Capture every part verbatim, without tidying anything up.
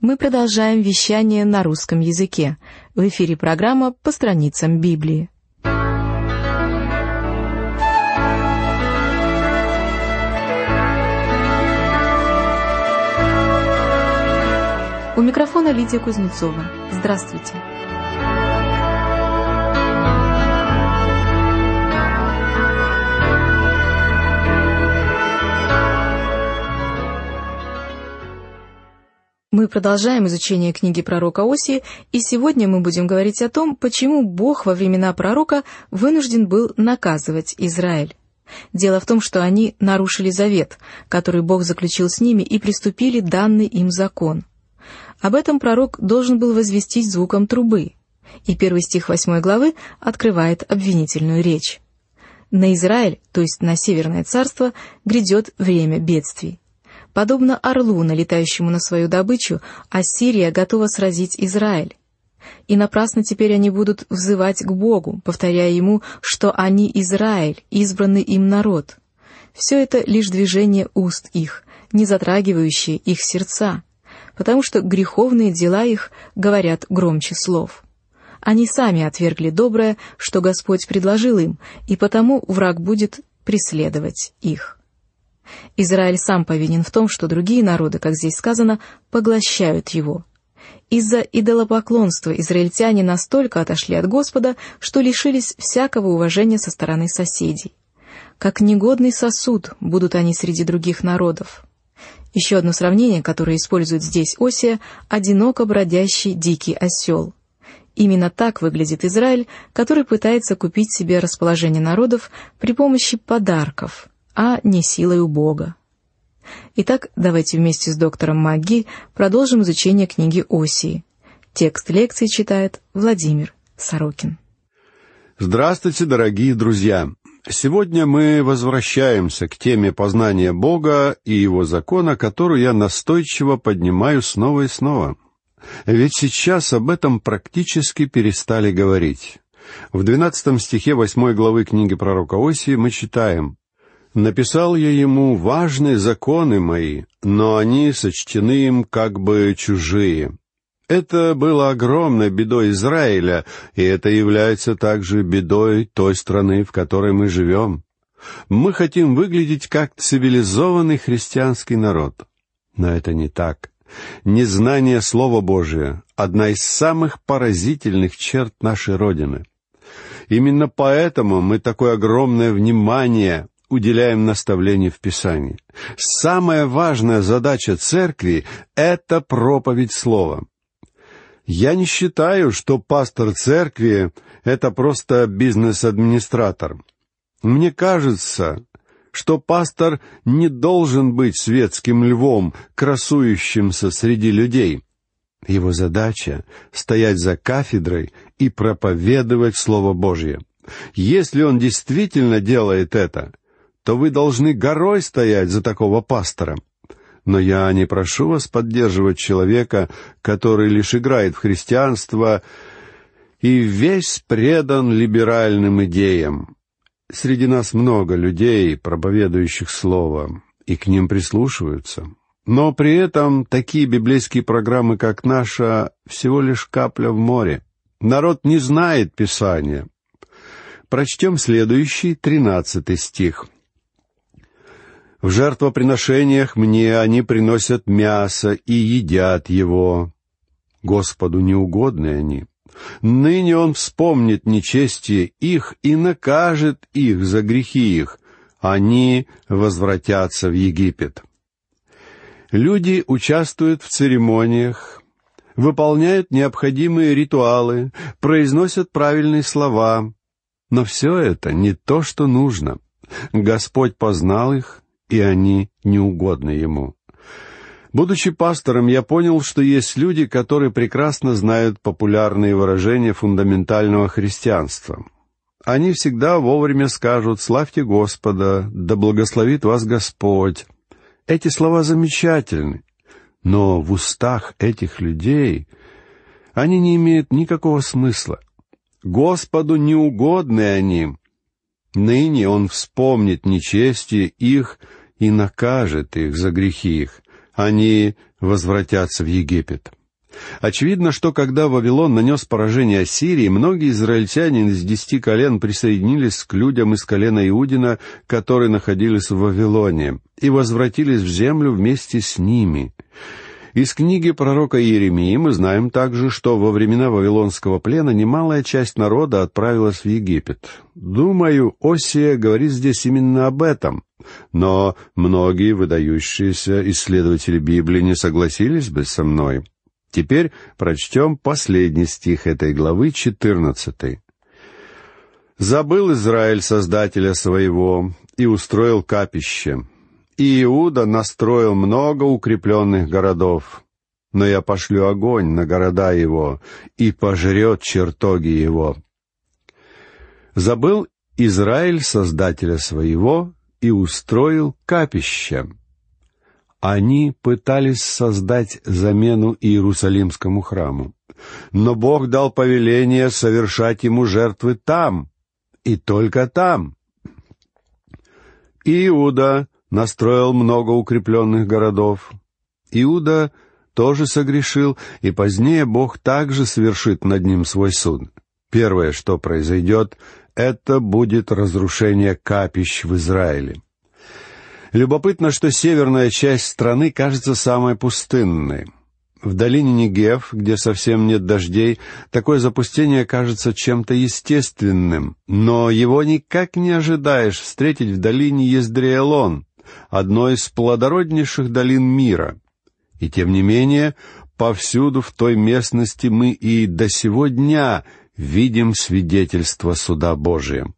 Мы продолжаем вещание на русском языке. В эфире программа «По страницам Библии». У микрофона Лидия Кузнецова. Здравствуйте. Мы продолжаем изучение книги пророка Осии, и сегодня мы будем говорить о том, почему Бог во времена пророка вынужден был наказывать Израиль. Дело в том, что они нарушили завет, который Бог заключил с ними, и приступили данный им закон. Об этом пророк должен был возвестить звуком трубы, и первый стих восьмой главы открывает обвинительную речь. На Израиль, то есть на Северное царство, грядет время бедствий. Подобно орлу, налетающему на свою добычу, Ассирия готова сразить Израиль. И напрасно теперь они будут взывать к Богу, повторяя Ему, что они Израиль, избранный им народ. Все это лишь движение уст их, не затрагивающие их сердца, потому что греховные дела их говорят громче слов. Они сами отвергли доброе, что Господь предложил им, и потому враг будет преследовать их. Израиль сам повинен в том, что другие народы, как здесь сказано, поглощают его. Из-за идолопоклонства израильтяне настолько отошли от Господа, что лишились всякого уважения со стороны соседей. Как негодный сосуд будут они среди других народов. Еще одно сравнение, которое использует здесь Осия, одиноко бродящий дикий осел. Именно так выглядит Израиль, который пытается купить себе расположение народов при помощи подарков, а не силою Бога. Итак, давайте вместе с доктором МакГи продолжим изучение книги Осии. Текст лекции читает Владимир Сорокин. Здравствуйте, дорогие друзья! Сегодня мы возвращаемся к теме познания Бога и Его закона, которую я настойчиво поднимаю снова и снова. Ведь сейчас об этом практически перестали говорить. В двенадцатом стихе восьмой главы книги пророка Осии мы читаем: «Написал я ему важные законы мои, но они сочтены им как бы чужие». Это было огромной бедой Израиля, и это является также бедой той страны, в которой мы живем. Мы хотим выглядеть как цивилизованный христианский народ. Но это не так. Незнание Слова Божия — одна из самых поразительных черт нашей Родины. Именно поэтому мы такое огромное внимание уделяем наставлению в Писании. Самая важная задача церкви — это проповедь Слова. Я не считаю, что пастор церкви — это просто бизнес-администратор. Мне кажется, что пастор не должен быть светским львом, красующимся среди людей. Его задача — стоять за кафедрой и проповедовать Слово Божье. Если он действительно делает это, то вы должны горой стоять за такого пастора. Но я не прошу вас поддерживать человека, который лишь играет в христианство и весь предан либеральным идеям. Среди нас много людей, проповедующих Слово, и к ним прислушиваются. Но при этом такие библейские программы, как наша, всего лишь капля в море. Народ не знает Писания. Прочтем следующий, тринадцатый стих. «В жертвоприношениях мне они приносят мясо и едят его. Господу неугодны они. Ныне Он вспомнит нечестие их и накажет их за грехи их. Они возвратятся в Египет». Люди участвуют в церемониях, выполняют необходимые ритуалы, произносят правильные слова. Но все это не то, что нужно. Господь познал их, и они неугодны Ему. Будучи пастором, я понял, что есть люди, которые прекрасно знают популярные выражения фундаментального христианства. Они всегда вовремя скажут «Славьте Господа», «Да благословит вас Господь». Эти слова замечательны, но в устах этих людей они не имеют никакого смысла. Господу неугодны они. Ныне Он вспомнит нечестие их и накажет их за грехи их. Они возвратятся в Египет. Очевидно, что когда Вавилон нанес поражение Ассирии, многие израильтяне из десяти колен присоединились к людям из колена Иудина, которые находились в Вавилоне, и возвратились в землю вместе с ними. Из книги пророка Иеремии мы знаем также, что во времена Вавилонского плена немалая часть народа отправилась в Египет. Думаю, Осия говорит здесь именно об этом, но многие выдающиеся исследователи Библии не согласились бы со мной. Теперь прочтем последний стих этой главы, четырнадцатый. «Забыл Израиль Создателя своего и устроил капище. И Иуда настроил много укрепленных городов, но я пошлю огонь на города его и пожрет чертоги его. Забыл Израиль Создателя своего и устроил капище». Они пытались создать замену Иерусалимскому храму, но Бог дал повеление совершать ему жертвы там, и только там. Иуда настроил много укрепленных городов. Иуда тоже согрешил, и позднее Бог также совершит над ним свой суд. Первое, что произойдет, это будет разрушение капищ в Израиле. Любопытно, что северная часть страны кажется самой пустынной. В долине Негев, где совсем нет дождей, такое запустение кажется чем-то естественным, но его никак не ожидаешь встретить в долине Ездреэлон, одной из плодороднейших долин мира. И тем не менее, повсюду в той местности мы и до сего дня видим свидетельство суда Божия.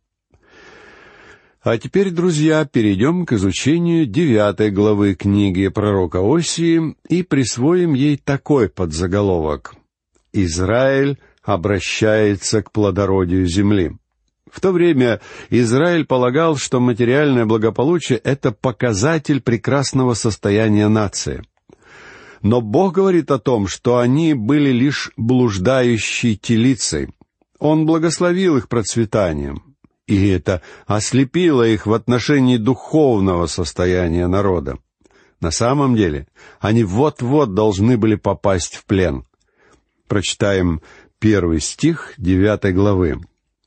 А теперь, друзья, перейдем к изучению девятой главы книги пророка Осии и присвоим ей такой подзаголовок: «Израиль обращается к плодородию земли». В то время Израиль полагал, что материальное благополучие — это показатель прекрасного состояния нации. Но Бог говорит о том, что они были лишь блуждающей телицей. Он благословил их процветанием, и это ослепило их в отношении духовного состояния народа. На самом деле, они вот-вот должны были попасть в плен. Прочитаем первый стих девятой главы.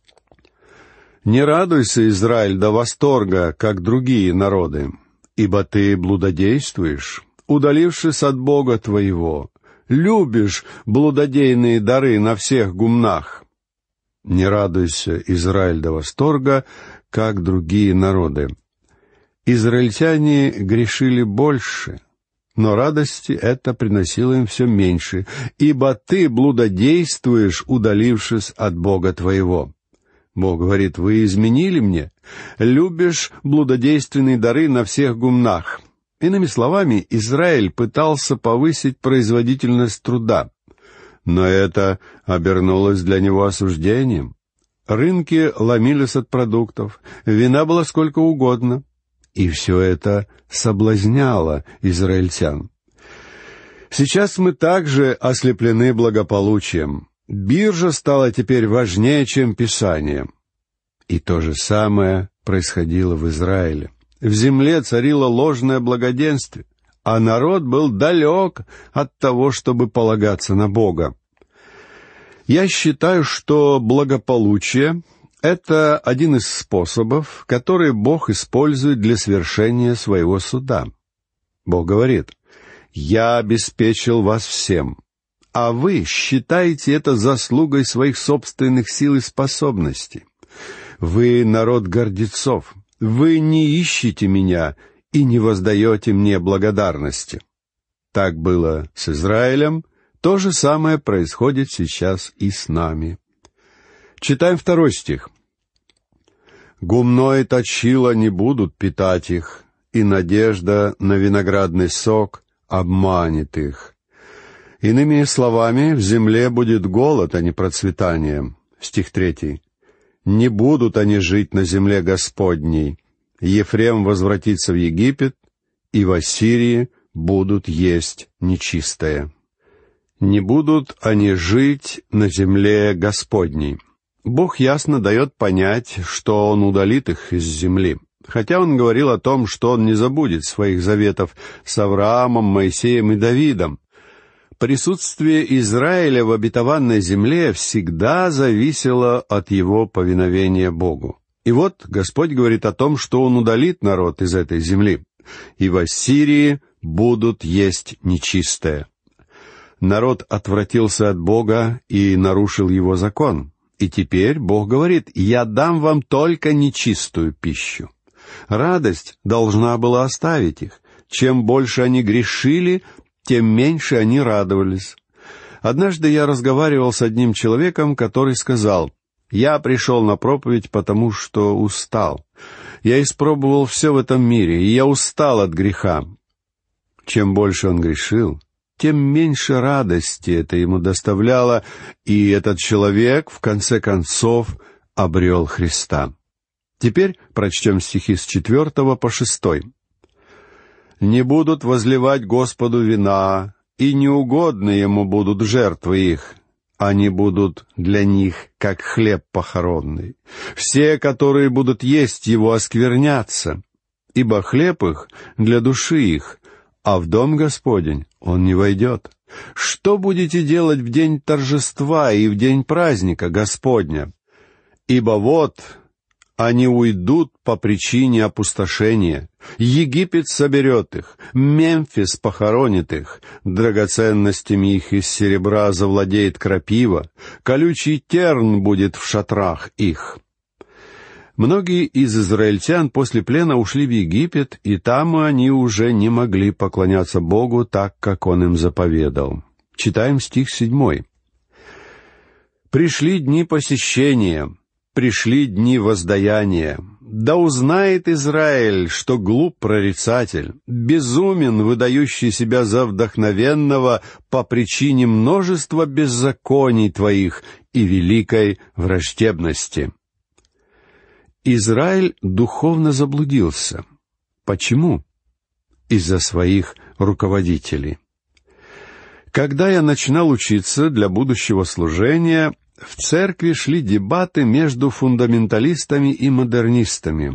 «Не радуйся, Израиль, до восторга, как другие народы, ибо ты блудодействуешь, удалившись от Бога твоего, любишь блудодейные дары на всех гумнах. Не радуйся, Израиль, до восторга, как другие народы». Израильтяне грешили больше, но радости это приносило им все меньше, ибо ты блудодействуешь, удалившись от Бога твоего. Бог говорит: «Вы изменили мне, любишь блудодейственные дары на всех гумнах». Иными словами, Израиль пытался повысить производительность труда, но это обернулось для него осуждением. Рынки ломились от продуктов, вина было сколько угодно, и все это соблазняло израильтян. Сейчас мы также ослеплены благополучием. Биржа стала теперь важнее, чем Писание. И то же самое происходило в Израиле. В земле царило ложное благоденствие, а народ был далек от того, чтобы полагаться на Бога. Я считаю, что благополучие — это один из способов, которые Бог использует для свершения своего суда. Бог говорит: «Я обеспечил вас всем, а вы считаете это заслугой своих собственных сил и способностей. Вы народ гордецов, вы не ищете меня и не воздаете мне благодарности». Так было с Израилем, то же самое происходит сейчас и с нами. Читаем второй стих. «Гумно и точило не будут питать их, и надежда на виноградный сок обманет их». Иными словами, в земле будет голод, а не процветание. Стих третий. «Не будут они жить на земле Господней. Ефрем возвратится в Египет, и в Ассирии будут есть нечистое». Не будут они жить на земле Господней. Бог ясно дает понять, что Он удалит их из земли, хотя Он говорил о том, что Он не забудет своих заветов с Авраамом, Моисеем и Давидом. Присутствие Израиля в обетованной земле всегда зависело от его повиновения Богу. И вот Господь говорит о том, что Он удалит народ из этой земли, и в Ассирии будут есть нечистое. Народ отвратился от Бога и нарушил Его закон. И теперь Бог говорит: «Я дам вам только нечистую пищу». Радость должна была оставить их. Чем больше они грешили, тем меньше они радовались. Однажды я разговаривал с одним человеком, который сказал: «Я пришел на проповедь, потому что устал. Я испробовал все в этом мире, и я устал от греха». Чем больше он грешил, тем меньше радости это ему доставляло, и этот человек, в конце концов, обрел Христа. Теперь прочтем стихи с четвертого по шестой. «Не будут возливать Господу вина, и неугодны Ему будут жертвы их. Они будут для них, как хлеб похоронный. Все, которые будут есть его, осквернятся, ибо хлеб их для души их, а в дом Господень он не войдет. Что будете делать в день торжества и в день праздника Господня? Ибо вот они уйдут по причине опустошения. Египет соберет их, Мемфис похоронит их, драгоценностями их из серебра завладеет крапива, колючий терн будет в шатрах их». Многие из израильтян после плена ушли в Египет, и там они уже не могли поклоняться Богу так, как Он им заповедал. Читаем стих седьмой. «Пришли дни посещения, пришли дни воздаяния. Да узнает Израиль, что глуп прорицатель, безумен, выдающий себя за вдохновенного по причине множества беззаконий твоих и великой враждебности». Израиль духовно заблудился. Почему? Из-за своих руководителей. Когда я начинал учиться для будущего служения, в церкви шли дебаты между фундаменталистами и модернистами.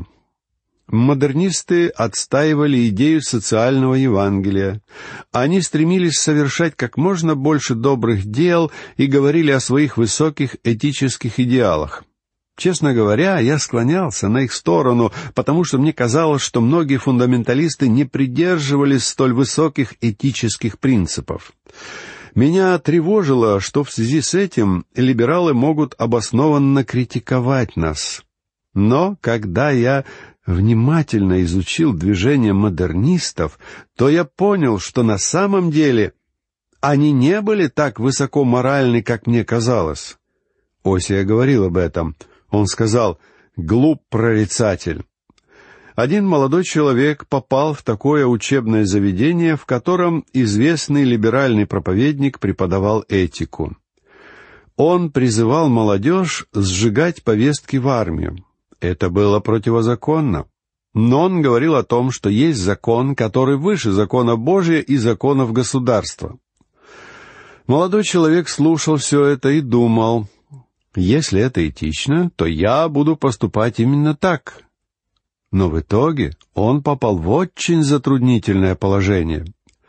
Модернисты отстаивали идею социального Евангелия. Они стремились совершать как можно больше добрых дел и говорили о своих высоких этических идеалах. Честно говоря, я склонялся на их сторону, потому что мне казалось, что многие фундаменталисты не придерживались столь высоких этических принципов. Меня тревожило, что в связи с этим либералы могут обоснованно критиковать нас. Но когда я внимательно изучил движение модернистов, то я понял, что на самом деле они не были так высоко моральны, как мне казалось. Осия говорил об этом. Он сказал: «Глуп прорицатель». Один молодой человек попал в такое учебное заведение, в котором известный либеральный проповедник преподавал этику. Он призывал молодежь сжигать повестки в армию. Это было противозаконно. Но он говорил о том, что есть закон, который выше закона Божия и законов государства. Молодой человек слушал все это и думал: если это этично, то я буду поступать именно так. Но в итоге он попал в очень затруднительное положение.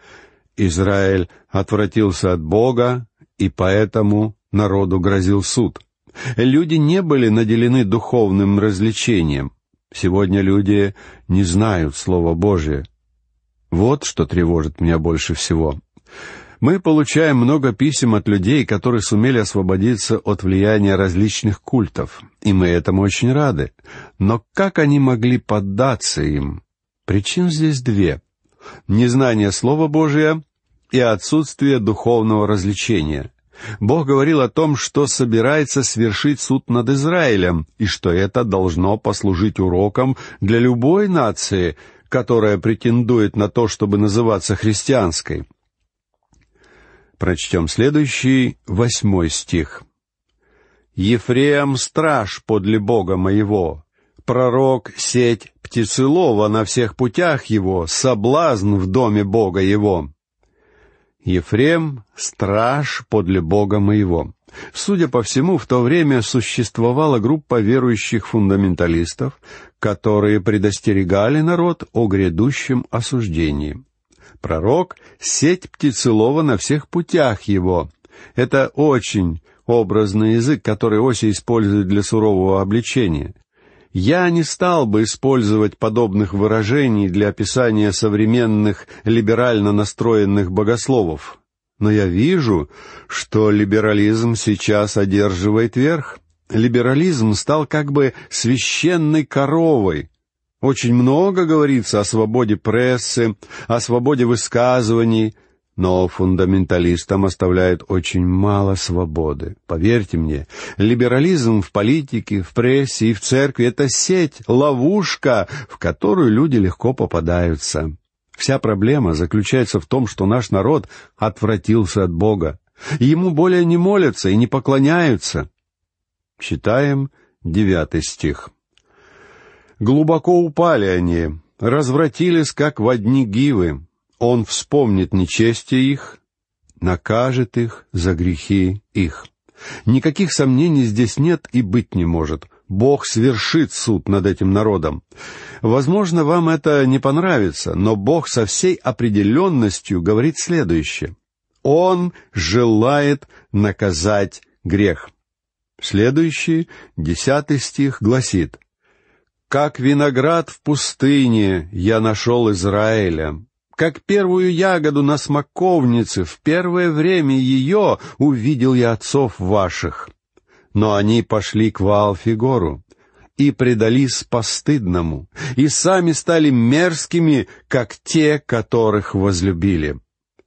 Израиль отвратился от Бога, и поэтому народу грозил суд. Люди не были наделены духовным развлечением. Сегодня люди не знают Слова Божие. Вот что тревожит меня больше всего. Мы получаем много писем от людей, которые сумели освободиться от влияния различных культов, и мы этому очень рады. Но как они могли поддаться им? Причин здесь две: незнание Слова Божия и отсутствие духовного развлечения. Бог говорил о том, что собирается свершить суд над Израилем, и что это должно послужить уроком для любой нации, которая претендует на то, чтобы называться христианской. Прочтем следующий, восьмой стих. «Ефрем — страж подле Бога моего, пророк — сеть птицелова на всех путях его, соблазн в доме Бога его». Ефрем — страж подле Бога моего. Судя по всему, в то время существовала группа верующих фундаменталистов, которые предостерегали народ о грядущем осуждении. Пророк — сеть птицелова на всех путях его. Это очень образный язык, который Осия использует для сурового обличения. Я не стал бы использовать подобных выражений для описания современных либерально настроенных богословов. Но я вижу, что либерализм сейчас одерживает верх. Либерализм стал как бы священной коровой. Очень много говорится о свободе прессы, о свободе высказываний, но фундаменталистам оставляет очень мало свободы. Поверьте мне, либерализм в политике, в прессе и в церкви — это сеть, ловушка, в которую люди легко попадаются. Вся проблема заключается в том, что наш народ отвратился от Бога. Ему более не молятся и не поклоняются. Читаем девятый стих. «Глубоко упали они, развратились, как во дни Гивы. Он вспомнит нечестие их, накажет их за грехи их». Никаких сомнений здесь нет и быть не может. Бог свершит суд над этим народом. Возможно, вам это не понравится, но Бог со всей определенностью говорит следующее. Он желает наказать грех. Следующий, десятый стих, гласит: «Как виноград в пустыне я нашел Израиля, как первую ягоду на смоковнице, в первое время ее увидел я отцов ваших. Но они пошли к Ваал-Фигору и предались постыдному, и сами стали мерзкими, как те, которых возлюбили».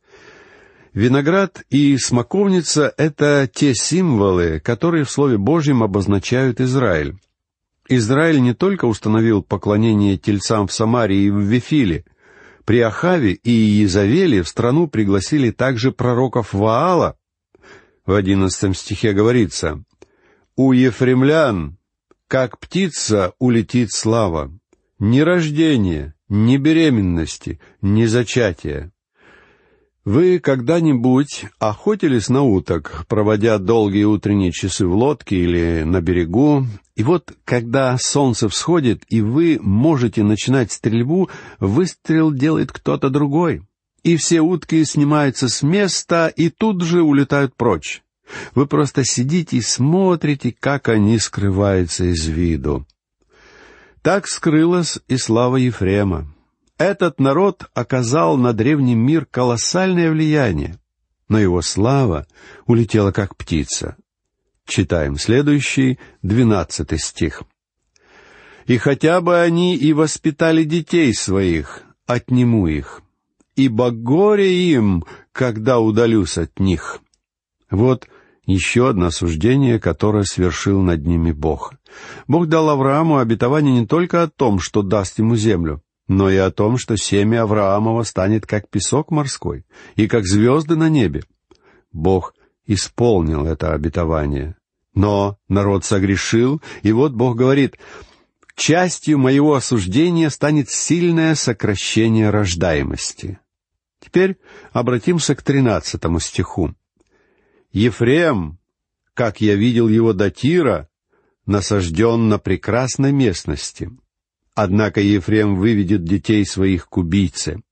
Виноград и смоковница — это те символы, которые в Слове Божьем обозначают Израиль. Израиль не только установил поклонение тельцам в Самарии и в Вифиле. При Ахаве и Иезавеле в страну пригласили также пророков Ваала. В одиннадцатом стихе говорится: «У ефремлян, как птица, улетит слава, ни рождения, ни беременности, ни зачатия». Вы когда-нибудь охотились на уток, проводя долгие утренние часы в лодке или на берегу, и вот, когда солнце всходит, и вы можете начинать стрельбу, выстрел делает кто-то другой, и все утки снимаются с места и тут же улетают прочь. Вы просто сидите и смотрите, как они скрываются из виду. Так скрылась и слава Ефрема. Этот народ оказал на древний мир колоссальное влияние, но его слава улетела как птица. Читаем следующий, двенадцатый стих. «И хотя бы они и воспитали детей своих, отниму их, ибо горе им, когда удалюсь от них». Вот еще одно осуждение, которое свершил над ними Бог. Бог дал Аврааму обетование не только о том, что даст ему землю, но и о том, что семя Авраамова станет как песок морской и как звезды на небе. Бог исполнил это обетование. Но народ согрешил, и вот Бог говорит: «Частью моего осуждения станет сильное сокращение рождаемости». Теперь обратимся к тринадцатому стиху. «Ефрем, как я видел его до Тира, насажден на прекрасной местности. Однако Ефрем выведет детей своих к убийце».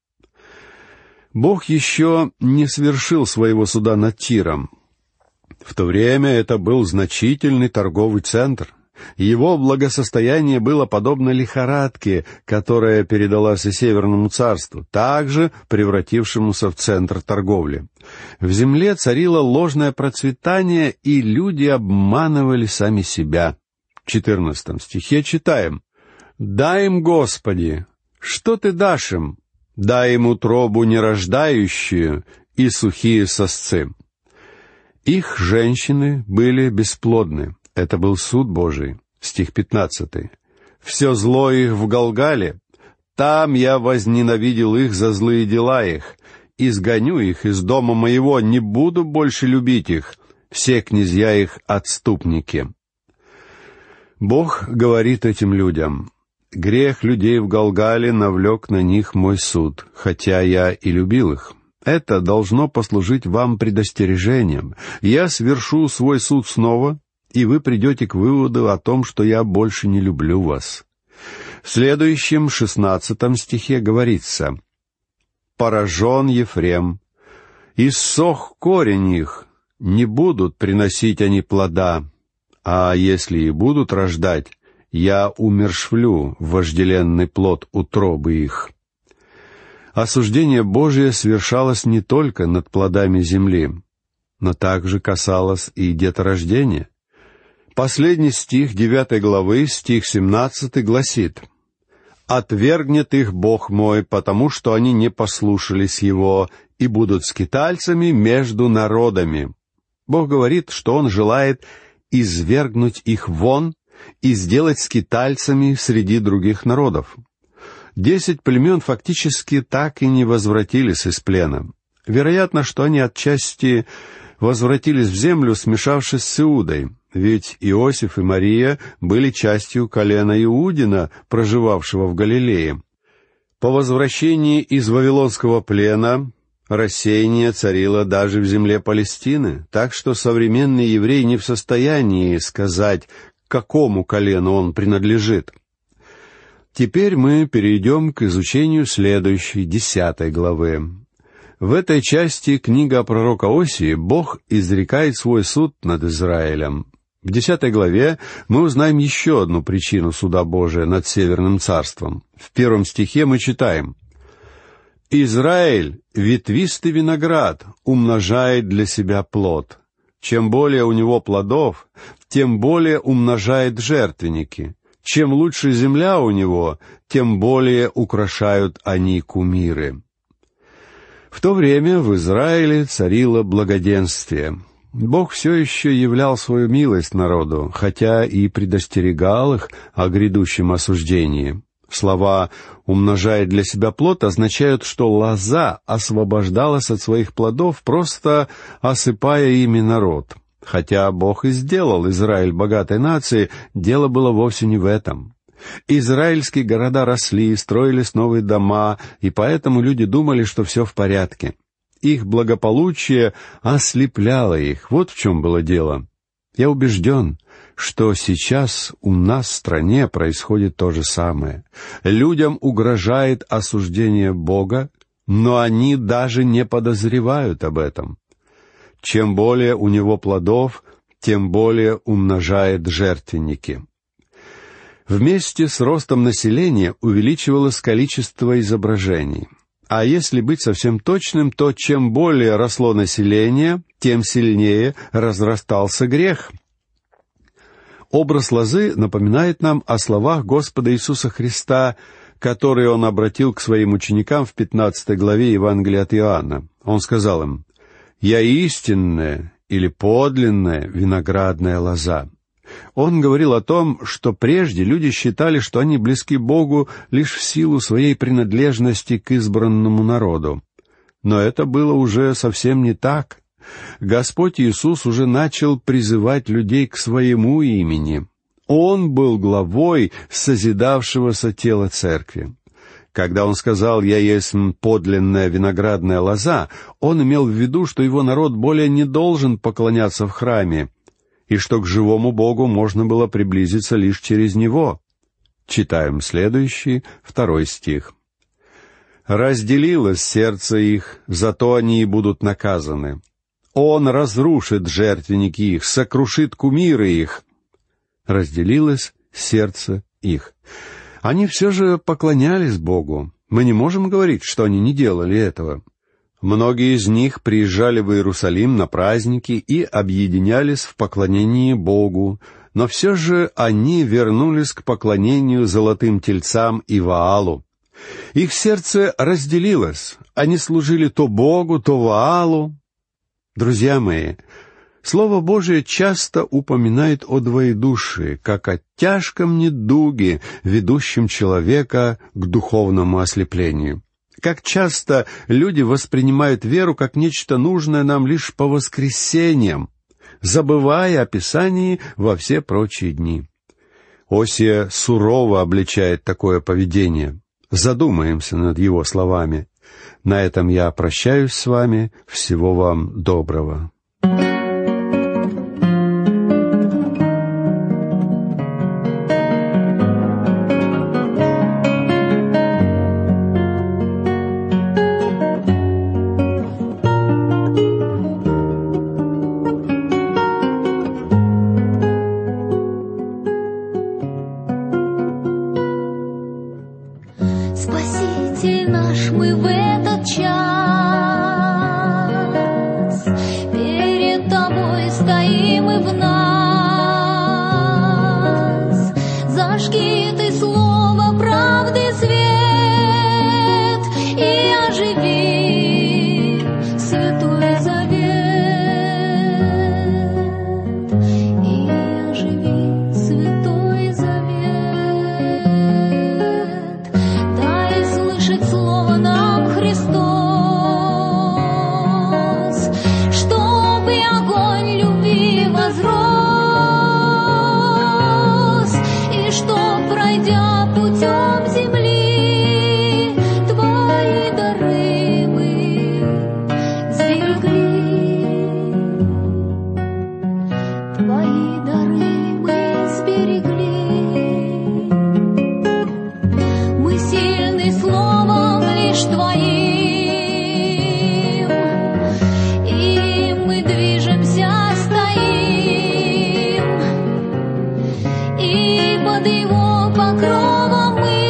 Бог еще не свершил своего суда над Тиром. В то время это был значительный торговый центр. Его благосостояние было подобно лихорадке, которая передалась и Северному царству, также превратившемуся в центр торговли. В земле царило ложное процветание, и люди обманывали сами себя. В четырнадцатом стихе читаем: «Дай им, Господи, что Ты дашь им? Дай им утробу нерождающую и сухие сосцы». Их женщины были бесплодны. Это был суд Божий. Стих пятнадцатый. «Все зло их в Галгале. Там я возненавидел их за злые дела их. Изгоню их из дома моего, не буду больше любить их. Все князья их отступники». Бог говорит этим людям: «Грех людей в Галгале навлек на них мой суд, хотя я и любил их. Это должно послужить вам предостережением. Я свершу свой суд снова, и вы придете к выводу о том, что я больше не люблю вас». В следующем, шестнадцатом стихе говорится: поражен Ефрем. Иссох корень их, не будут приносить они плода, а если и будут рождать, я умершвлю вожделенный плод утробы их». Осуждение Божие свершалось не только над плодами земли, но также касалось и деторождения. Последний стих девятой главы, стих семнадцатый, гласит: «Отвергнет их Бог мой, потому что они не послушались Его, и будут скитальцами между народами». Бог говорит, что Он желает извергнуть их вон и сделать скитальцами среди других народов. Десять племен фактически так и не возвратились из плена. Вероятно, что они отчасти возвратились в землю, смешавшись с Иудой, ведь Иосиф и Мария были частью колена Иудина, проживавшего в Галилее. По возвращении из вавилонского плена рассеяние царило даже в земле Палестины, так что современный еврей не в состоянии сказать, к какому колену он принадлежит. Теперь мы перейдем к изучению следующей, десятой главы. В этой части книга пророка Осии Бог изрекает свой суд над Израилем. В десятой главе мы узнаем еще одну причину суда Божия над Северным царством. В первом стихе мы читаем: «Израиль, ветвистый виноград, умножает для себя плод. Чем более у него плодов, тем более умножает жертвенники. Чем лучше земля у него, тем более украшают они кумиры». В то время в Израиле царило благоденствие. Бог все еще являл свою милость народу, хотя и предостерегал их о грядущем осуждении. Слова «умножает для себя плод» означают, что лоза освобождалась от своих плодов, просто осыпая ими народ. Хотя Бог и сделал Израиль богатой нацией, дело было вовсе не в этом. Израильские города росли, строились новые дома, и поэтому люди думали, что все в порядке. Их благополучие ослепляло их. Вот в чем было дело. Я убежден, что сейчас у нас в стране происходит то же самое. Людям угрожает осуждение Бога, но они даже не подозревают об этом. Чем более у него плодов, тем более умножает жертвенники. Вместе с ростом населения увеличивалось количество изображений. А если быть совсем точным, то чем более росло население, тем сильнее разрастался грех. Образ лозы напоминает нам о словах Господа Иисуса Христа, которые Он обратил к Своим ученикам в пятнадцатой главе Евангелия от Иоанна. Он сказал им: «Я истинная или подлинная виноградная лоза». Он говорил о том, что прежде люди считали, что они близки Богу лишь в силу своей принадлежности к избранному народу. Но это было уже совсем не так. Господь Иисус уже начал призывать людей к своему имени. Он был главой созидавшегося тела церкви. Когда Он сказал «Я есть подлинная виноградная лоза», Он имел в виду, что Его народ более не должен поклоняться в храме, и что к живому Богу можно было приблизиться лишь через Него. Читаем следующий, второй стих. «Разделилось сердце их, зато они и будут наказаны. Он разрушит жертвенники их, сокрушит кумиры их». Разделилось сердце их. Они все же поклонялись Богу. Мы не можем говорить, что они не делали этого. Многие из них приезжали в Иерусалим на праздники и объединялись в поклонении Богу, но все же они вернулись к поклонению золотым тельцам и Ваалу. Их сердце разделилось, они служили то Богу, то Ваалу. Друзья мои, Слово Божие часто упоминает о двоедушии, как о тяжком недуге, ведущем человека к духовному ослеплению. Как часто люди воспринимают веру как нечто нужное нам лишь по воскресеньям, забывая о Писании во все прочие дни. Осия сурово обличает такое поведение. Задумаемся над его словами. На этом я прощаюсь с вами. Всего вам доброго. в нас. Зажги ты слово правды свет и оживи Святой Завет, и оживи Святой Завет. Дай слышать слово нам, Христос, чтобы огонь любви возрос, и чтоб, пройдя путем земли, Твои дары мы сберегли. Твои дары мы сберегли. Мы сильны словом лишь Твоим, и мы движемся, стоим, и под Его покровом мы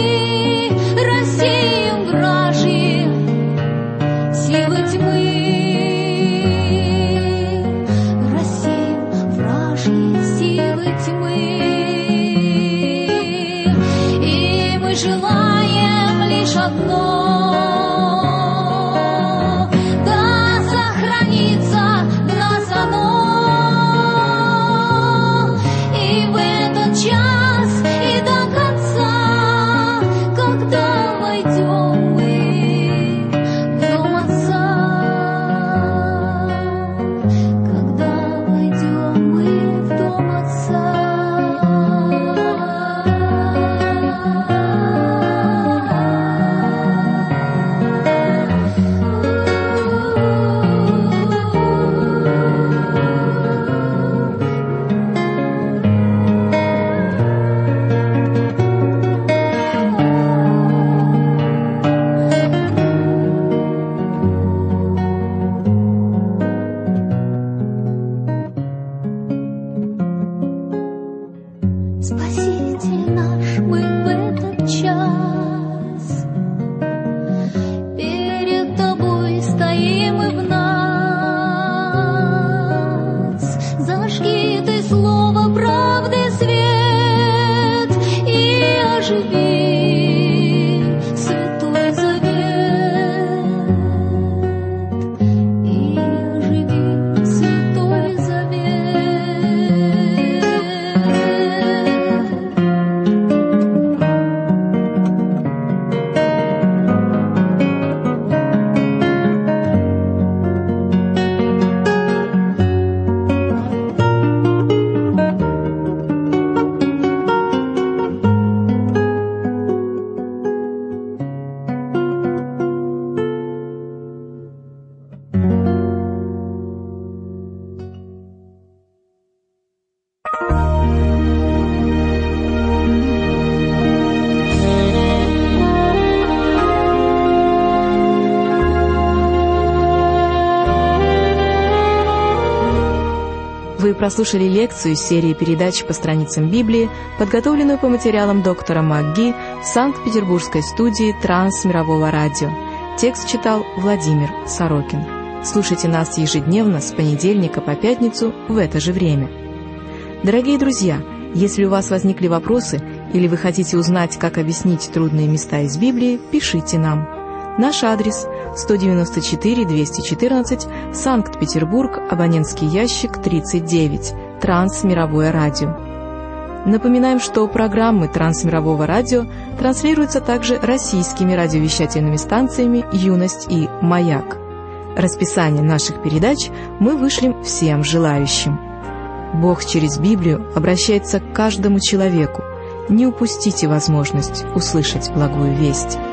рассеем вражьи силы тьмы, рассеем вражьи силы тьмы. И мы желаем лишь одно: да сохранится в нас оно, и в этот час, и до конца, когда войдем мы в дом Отца, когда войдем мы в дом Отца. Спаситель наш, мы в этот час перед Тобой стоим и в нас. Зажги Ты слово правды свет и оживи Святой Завет, и оживи Святой Завет. Вы прослушали лекцию из серии передач по страницам Библии, подготовленную по материалам доктора МакГи в Санкт-Петербургской студии Трансмирового радио. Текст читал Владимир Сорокин. Слушайте нас ежедневно с понедельника по пятницу в это же время. Дорогие друзья, если у вас возникли вопросы или вы хотите узнать, как объяснить трудные места из Библии, пишите нам. Наш адрес – сто девяносто четыре двести четырнадцать, Санкт-Петербург, абонентский ящик тридцать девять, Трансмировое радио. Напоминаем, что программы Трансмирового радио транслируются также российскими радиовещательными станциями «Юность» и «Маяк». Расписание наших передач мы вышлем всем желающим. Бог через Библию обращается к каждому человеку. Не упустите возможность услышать благую весть.